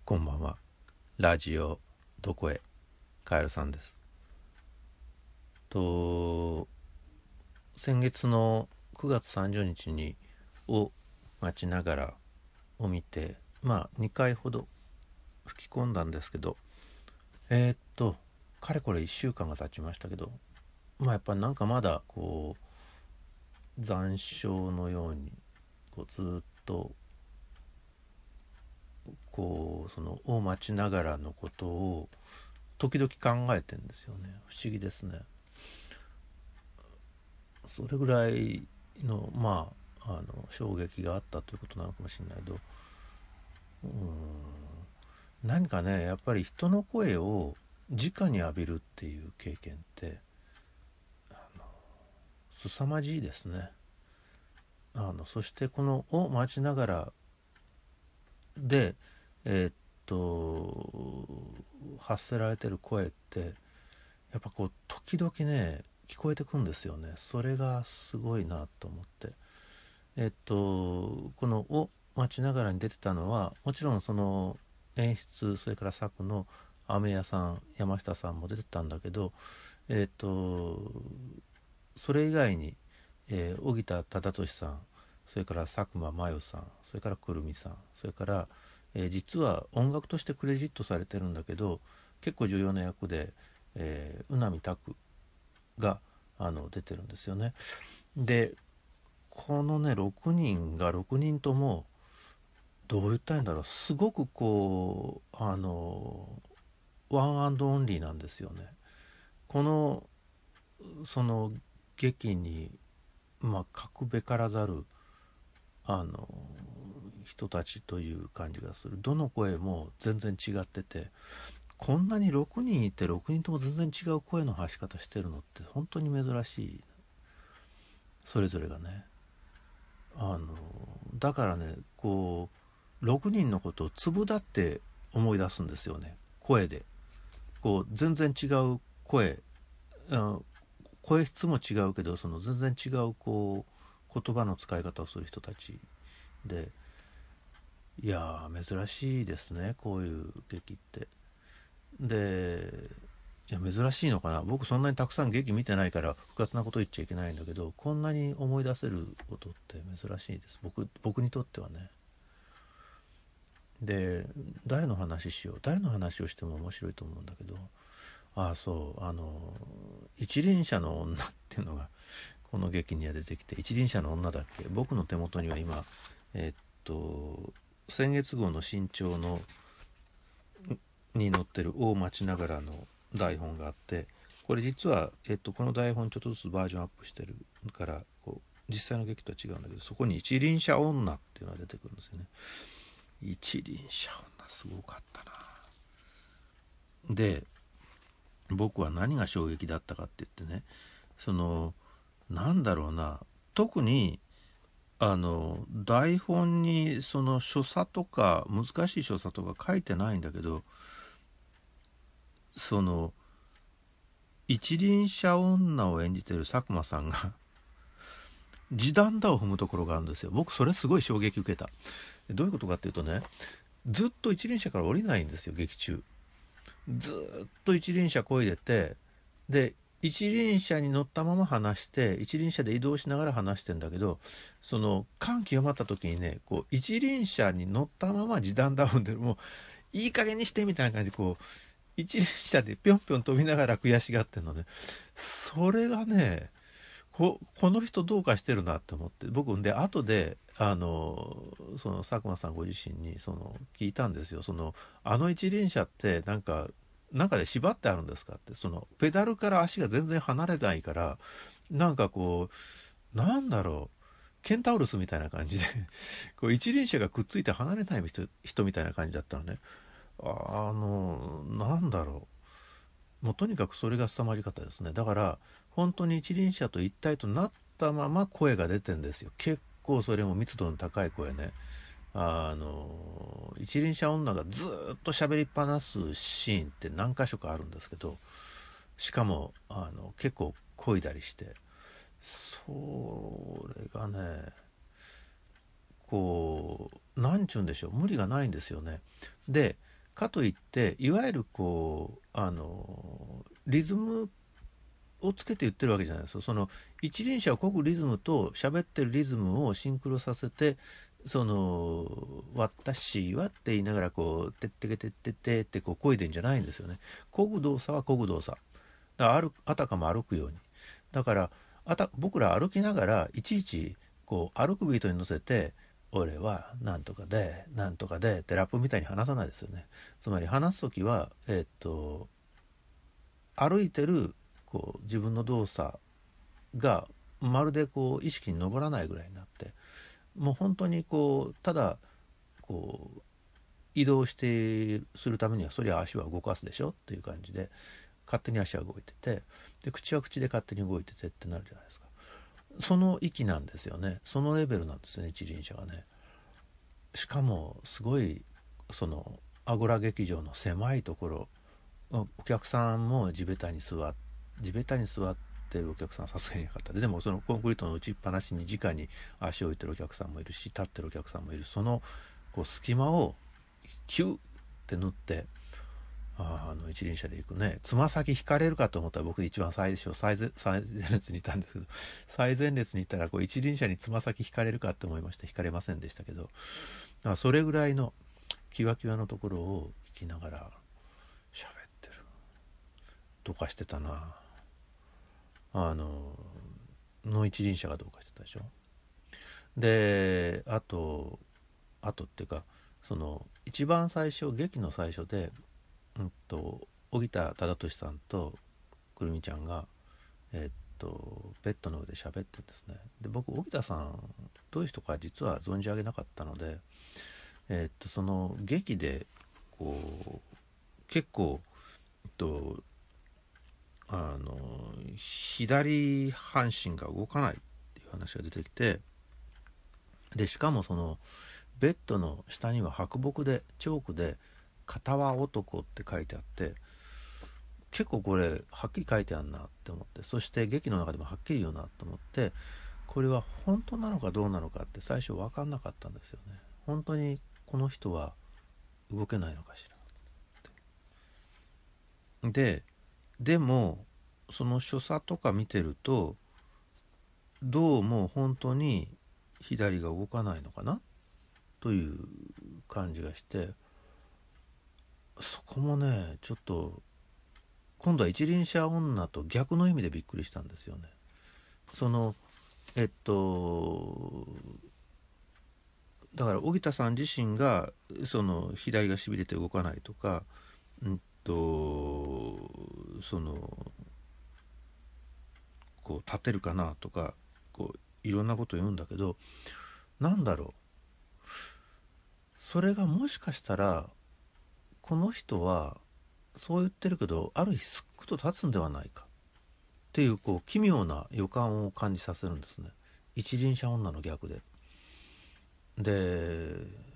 こんばんは。ラジオどこへカエルさんです。先月の9月30日にを待ちながらを見て、2回ほど吹き込んだんですけど、かれこれ1週間が経ちましたけど、やっぱなんかまだ残暑のようにずっとそのを待ちながらのことを時々考えてんですよね。不思議ですね。それぐらいの衝撃があったということなのかもしれないけど、何かね、やっぱり人の声を直に浴びるっていう経験って凄まじいですね。そしてこのを待ちながらで発せられてる声ってやっぱ時々ね聞こえてくんですよね。それがすごいなと思って、このを待ちながらに出てたのはもちろんその演出、それから作の雨屋さん、山下さんも出てたんだけど、それ以外に、荻田忠俊さん、それから佐久間真由さん、それからくるみさん、それから、実は音楽としてクレジットされてるんだけど結構重要な役で、宇波拓が出てるんですよね。でこのね6人が6人ともどう言ったらいいんだろう、すごくワンアンドオンリーなんですよね。その劇に欠くべからざる人たちという感じがする。どの声も全然違ってて、こんなに6人いて6人とも全然違う声の発し方してるのって本当に珍しい。それぞれがね、だからね6人のことを粒だって思い出すんですよね。声で全然違う声、声質も違うけどその全然違う言葉の使い方をする人たちで、いや珍しいですね、こういう劇って。でいや珍しいのかな、僕そんなにたくさん劇見てないから不活なこと言っちゃいけないんだけど、こんなに思い出せることって珍しいです、僕にとってはね。で誰の話をしても面白いと思うんだけど、一輪車の女っていうのがこの劇には出てきて、一輪車の女だっけ、僕の手元には今先月号の新潮のに載ってるを待ちながらの台本があって、これ実は、この台本ちょっとずつバージョンアップしてるから実際の劇とは違うんだけど、そこに一輪車女っていうのが出てくるんですよね。一輪車女すごかったな。で僕は何が衝撃だったかって言ってね、なんだろうな、特に台本にその所作とか難しい所作とか書いてないんだけど、その一輪車女を演じてる佐久間さんが地団打を踏むところがあるんですよ。僕それすごい衝撃受けた。どういうことかっていうとね、ずっと一輪車から降りないんですよ、劇中。ずっと一輪車漕いでて、で一輪車に乗ったまま話して、一輪車で移動しながら話してんだけど、その感極まった時にね、一輪車に乗ったまま地団ダウンで、もういい加減にしてみたいな感じで一輪車でぴょんぴょん飛びながら悔しがってんのね。それがね、この人どうかしてるなって思って、僕で後でその佐久間さんご自身に聞いたんですよ。一輪車ってなんかで縛ってあるんですかって。ペダルから足が全然離れないから、なんかなんだろう、ケンタウルスみたいな感じで一輪車がくっついて離れない人みたいな感じだったのね。なんだろう、もうとにかくそれが凄まじかったですね。だから本当に一輪車と一体となったまま声が出てんですよ。結構それも密度の高い声ね。一輪車女がずっと喋りっぱなすシーンって何箇所かあるんですけど、しかも結構漕いだりして、それがねなんちゅうんでしょう、無理がないんですよね。でかといっていわゆるリズムをつけて言ってるわけじゃないですよ。その一輪車を漕ぐリズムと喋ってるリズムをシンクロさせて、私はって言いながらてってけてってってって漕いでんじゃないんですよね。漕ぐ動作は漕ぐ動作だから、あたかも歩くように。だから僕ら歩きながらいちいち歩くビートに乗せて俺はなんとかでなんとかでってラップみたいに話さないですよね。つまり話すときは歩いてる自分の動作がまるで意識に上らないぐらいになって、もう本当にただ移動してするためにはそりゃ足は動かすでしょっていう感じで勝手に足は動いてて、で口は口で勝手に動いててってなるじゃないですか。その域なんですよね。そのレベルなんですよね、一輪車がね。しかもすごいアゴラ劇場の狭いところ、お客さんも地べたに座ってるお客さんはさすがにいなかったで、でもそのコンクリートの打ちっぱなしに直に足を置いてるお客さんもいるし、立ってるお客さんもいる。その隙間をキュッって縫って、一輪車で行くね、つま先引かれるかと思ったら、僕一番最初最前列にいたんですけど、最前列にいたら一輪車につま先引かれるかって思いました。引かれませんでしたけど、それぐらいのキワキワのところを行きながら喋ってるどうかしてたな。の一輪車がどうかしてたでしょ。であとっていうか、一番最初、劇の最初で荻田忠俊さんとくるみちゃんがベッドの上で喋ってるんですね。で僕荻田さんどういう人か実は存じ上げなかったので、その劇で結構左半身が動かないっていう話が出てきて、でしかもベッドの下には白木でチョークで片輪男って書いてあって、結構これはっきり書いてあるなって思って、そして劇の中でもはっきり言うなと思って、これは本当なのかどうなのかって最初分かんなかったんですよね。本当にこの人は動けないのかしらって。でもその所作とか見てるとどうも本当に左が動かないのかなという感じがして、そこもねちょっと今度は一輪車女と逆の意味でびっくりしたんですよね。えっとだから荻田さん自身が左がしびれて動かないとか、立てるかなとかいろんなこと言うんだけど、なんだろう、それがもしかしたらこの人はそう言ってるけどある日すっくと立つんではないかっていう奇妙な予感を感じさせるんですね。一輪車女の逆で。で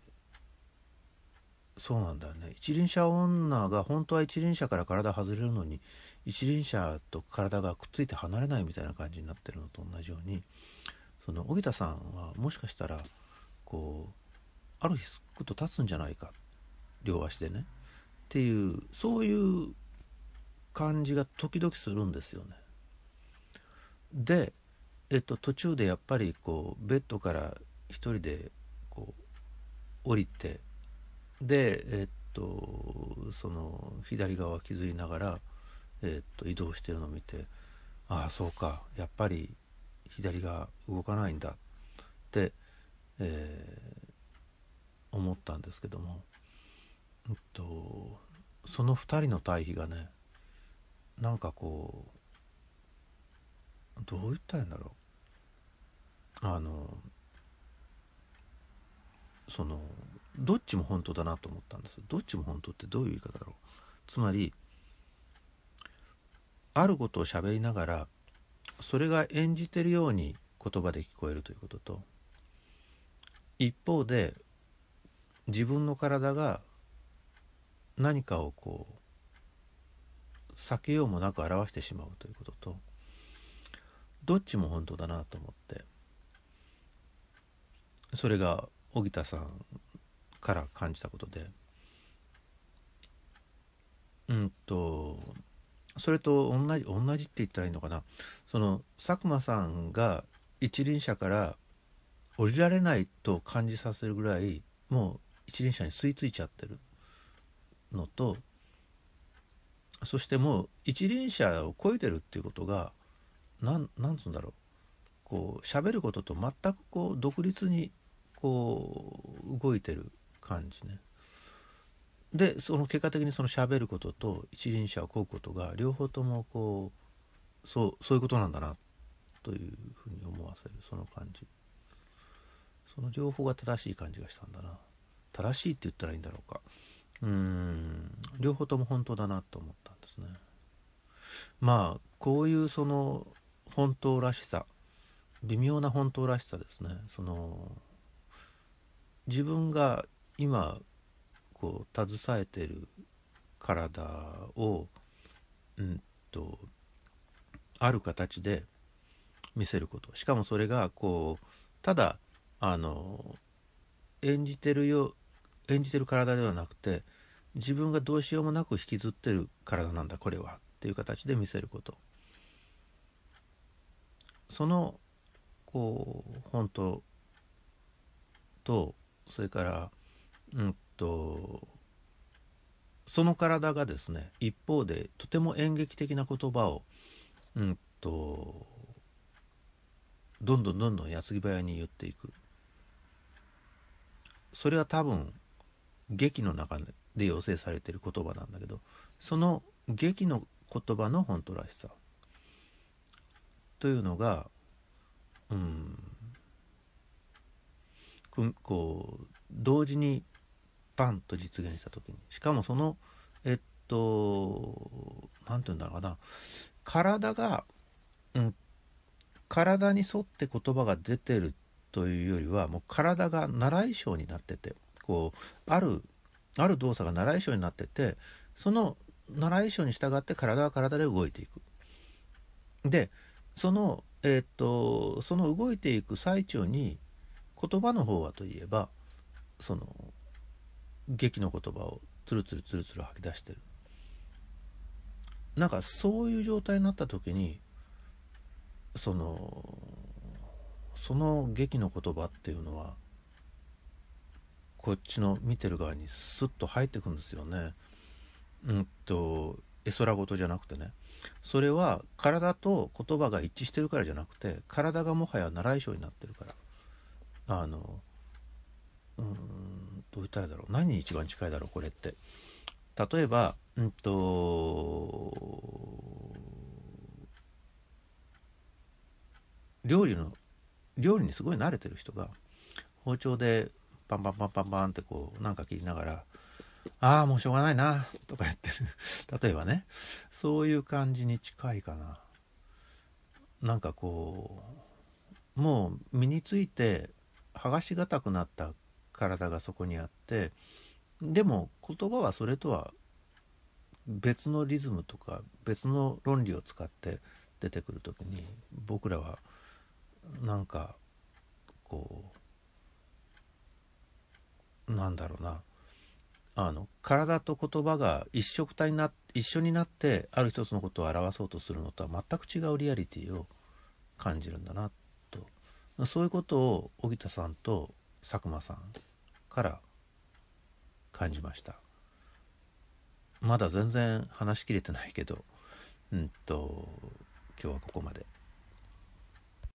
そうなんだよね。一輪車女が本当は一輪車から体外れるのに一輪車と体がくっついて離れないみたいな感じになってるのと同じように、荻田さんはもしかしたらある日すっくと立つんじゃないか、両足でねっていう、そういう感じが時々するんですよね。で途中でやっぱりベッドから一人で降りて、で左側を削りながら、移動してるのを見て、ああそうか、やっぱり左が動かないんだって、思ったんですけども、その二人の対比がね、なんかどう言ったらいいんだろう、どっちも本当だなと思ったんです。どっちも本当ってどういう言い方だろう。つまりあることを喋りながらそれが演じてるように言葉で聞こえるということと、一方で自分の体が何かを避けようもなく表してしまうということと、どっちも本当だなと思って、それが荻田さんから感じたことで、 それと同じって言ったらいいのかな、その佐久間さんが一輪車から降りられないと感じさせるぐらいもう一輪車に吸い付いちゃってるのと、そしてもう一輪車を漕いでるっていうことがなんつうんだろう、こう喋ることと全くこう独立にこう動いてる感じね。でその結果的にその喋ることと一輪車を漕ぐことが両方ともこうそういうことなんだなというふうに思わせる、その感じ、その両方が正しい感じがしたんだな。正しいって言ったらいいんだろうか、両方とも本当だなと思ったんですね。まあこういうその本当らしさ、微妙な本当らしさですね。その自分が今こう携えている体をある形で見せること、しかもそれがこうただ演じてる体ではなくて、自分がどうしようもなく引きずってる体なんだこれはっていう形で見せること、そのこう本当と、それからその体がですね、一方でとても演劇的な言葉をどんどん矢継ぎ早に言っていく。それは多分劇の中で要請されている言葉なんだけど、その劇の言葉の本当らしさというのがこう同時にパンと実現した時に、しかもそのなんていうんだろうな、体が、体に沿って言葉が出てるというよりは、もう体が習い性になってて、こうある動作が習い性になってて、その習い性に従って体は体で動いていく。でその動いていく最中に言葉の方はといえば、その劇の言葉をつるつる吐き出してる。なんかそういう状態になった時に、その劇の言葉っていうのはこっちの見てる側にスッと入ってくんですよね。絵空事じゃなくてね、それは体と言葉が一致してるからじゃなくて、体がもはや習い性になってるから、どう言ったらいいだろう、何に一番近いだろうこれって。例えば料理にすごい慣れてる人が包丁でパンパンパンパンパンってこうなんか切りながら、ああもうしょうがないなとか言ってる例えばね、そういう感じに近いかな。なんかこうもう身について剥がしがたくなった体がそこにあって、でも言葉はそれとは別のリズムとか別の論理を使って出てくるときに、僕らはなんかこうなんだろうな、体と言葉が一緒になってある一つのことを表そうとするのとは全く違うリアリティを感じるんだなと、そういうことを荻田さんと佐久間さんから感じました。まだ全然話しきれてないけど今日はここまで。